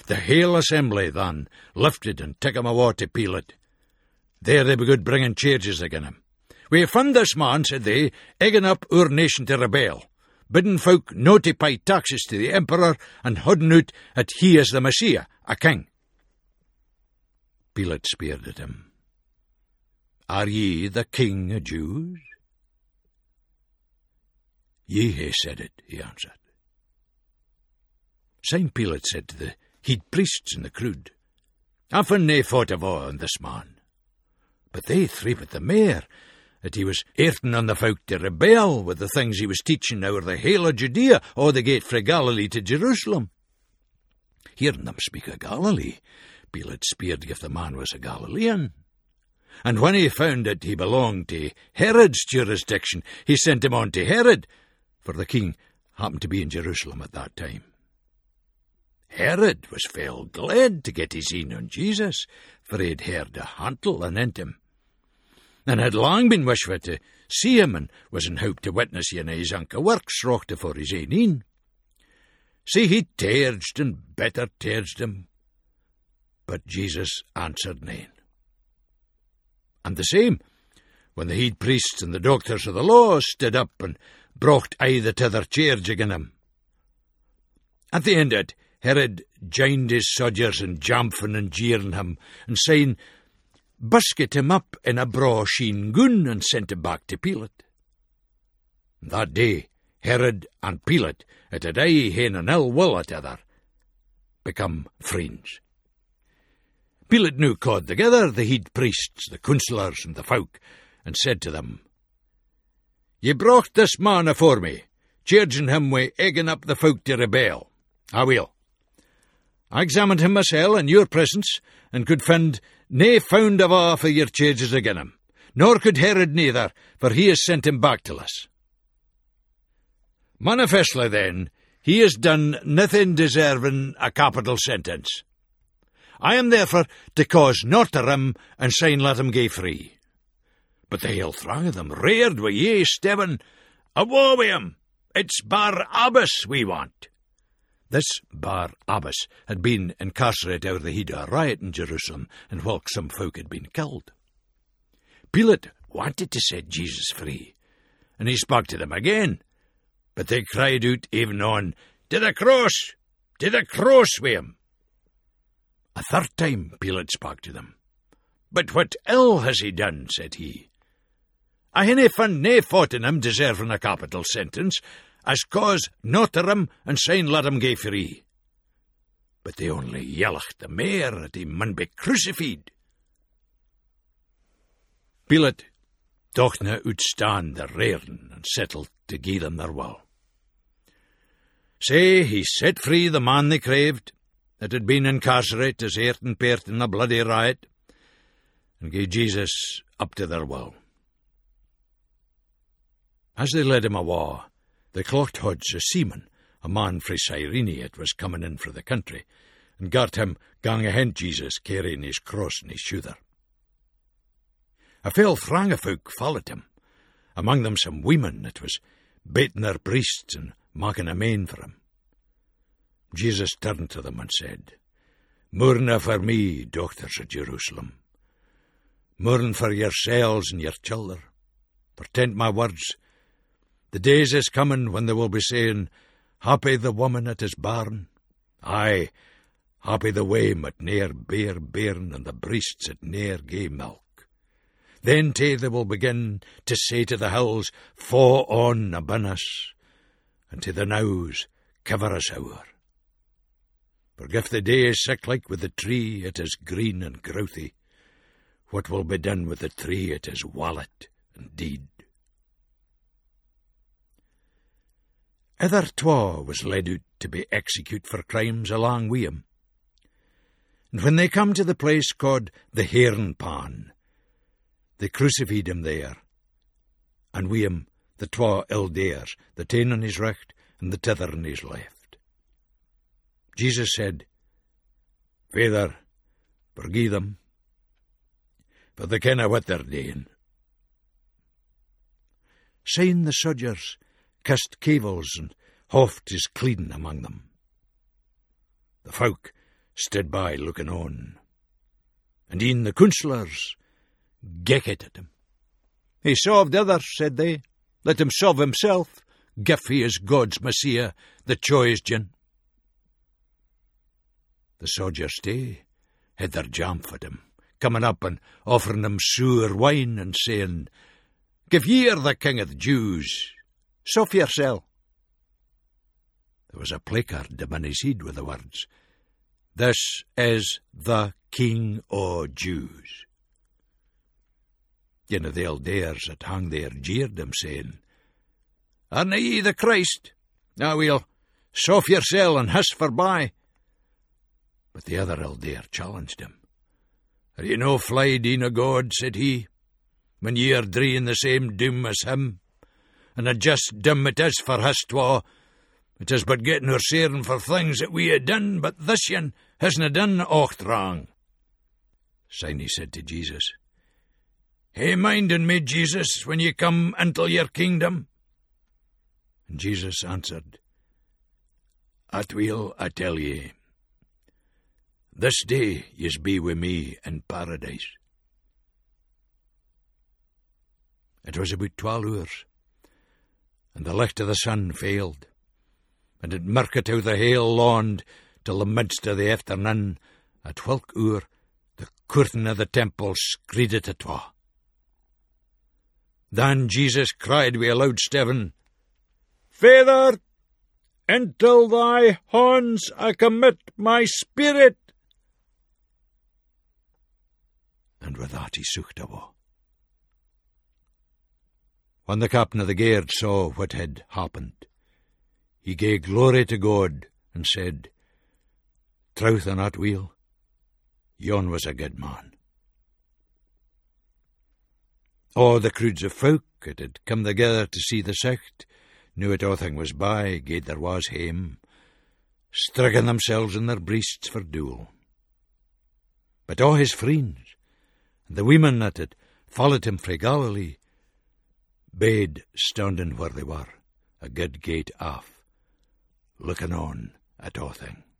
The whole assembly then lifted and took him awa to Pilate. There they began bringing charges against him. "We have found this man," said they, "egging up our nation to rebel, bidding folk no to pay taxes to the emperor, and holding out that he is the Messiah, a king." Pilate speered at him. "Are ye the king of Jews?" "Ye hae said it," he answered. Syne Pilate said to the head priests and the crowd, "Often nae thought of all on this man." But they threeped the mair that he was airting on the folk to rebel with the things he was teaching over the whole of Judea, or the gate frae Galilee to Jerusalem. Hearing them speak of Galilee, Pilate speered if the man was a Galilean. And when he found that he belonged to Herod's jurisdiction, he sent him on to Herod, for the king happened to be in Jerusalem at that time. Herod was fell glad to get his een on Jesus, for he had heard a hantle anent him, and had long been wishful to see him, and was in hope to witness ane of his unca works wrought afore his ain een. See, he tearged and better tearged him, but Jesus answered nane. And the same, when the head priests and the doctors of the law stood up and brought either to their charge again him. At the end of it, Herod joined his soldiers in jamphing and jeering him, and saying, "Busket him up in a braw sheen gun," and sent him back to Pilate. That day, Herod and Pilate, at had aye haen an ill will at other, become friends. Pilate now called together the head priests, the councillors, and the folk, and said to them, "Ye brought this man afore me, charging him wi' egging up the folk to rebel. Aweel, I examined him mysel in your presence, and could find nae found of a for your charges again him, nor could Herod neither, for he has sent him back to us. Manifestly, then, he has done nothing deserving a capital sentence. I am therefore to cause naught to him, and saying let him gae free." But the whole throng of them reared wi' ye steven, "Awa wi' him! It's Barabbas we want." This Barabbas had been incarcerated over the head of a riot in Jerusalem, and whilk some folk had been killed. Pilate wanted to set Jesus free, and he spoke to them again, but they cried out even on, "To the cross! To the cross wi' him!" A third time Pilate spoke to them. "But what ill has he done?" said he. "I hae found nae fault in him deserving a capital sentence, as cause naught to him, and saying let him gae free." But they only yelled the mair that he mun be crucified. Pilate dochna uitstaan the rearing, and settled to gie them their will. Sae he set free the man they craved, that had been incarcerated as airt and peart in a bloody riot, and gave Jesus up to their will. As they led him awa, they clocked hodge of Simon, a man frae Cyrene that was coming in frae the country, and gart him gang ahint Jesus, carrying his cross in his shoulder. A fell throng of folk followed him, among them some women that was bating their breasts and making a main for him. Jesus turned to them and said, "Mourna for me, doctors of Jerusalem. Mourn for yourselves and your childer. For tent my words, the days is coming when they will be saying, Happy the woman that is barren. Aye, happy the wame that ne'er bear bairn, and the breasts that ne'er gae milk. Then they will begin to say to the hills, Fa on abin us, and to the knowes, cover us o'er. For if the day is sick like with the tree, it is green and growthy, what will be done with the tree, it is wallet and deed." Other twa was led out to be execute for crimes along wi' him. And when they come to the place called the Heron Pan, they crucified him there, and wi' him the twa elders, the tane on his right and the t'other on his left. Jesus said, "Father, forgive them, for they kenna what they're doing." Syne the soldiers kissed cavils and hoft his clean among them. The folk stood by looking on. And e'en the counsellors gecked at him. "He solved others," said they. "Let him solve himself, gif he is God's Messiah, the choiced gin." The soldiers they had their jamp at him, coming up and offering him sour wine and saying, "Give ye the King of the Jews, soft yoursel." There was a placard upon his head with the words, "This is the King o' Jews." Ane of the elders that hung there jeered him, saying, "Arna ye the Christ? Now we'll soft yoursel and hiss forby." But the other elder challenged him. "Are ye no flied in o' God," said he, "when ye are dreeing the same doom as him? And a just doom it is for his twa. It is but getting our sharing for things that we hae done, but this yen hasna done aught wrong." Syne he said to Jesus, "Hae minded me, Jesus, when ye come into your kingdom." And Jesus answered, "Atweel I tell ye, this day yes be wi' me in paradise." It was about 12 hours, and the licht of the sun failed, and it mirked out the hale lawn till the midst of the afternoon. At 12 hour, the curtain of the temple screeded at twa. Then Jesus cried wi' a loud steven, "Father, until thy hands I commit my spirit." And with that he sucked awa. When the captain of the guard saw what had happened, he gave glory to God and said, "Troth and Atweel, yon was a good man." All the crowds of folk that had come together to see the sicht knew it all was by, gaed their was hame, stricken themselves in their breasts for dule. But all his friends, and the women that had followed him frae Galilee, bade standing where they were, a good gate off, looking on at all thing.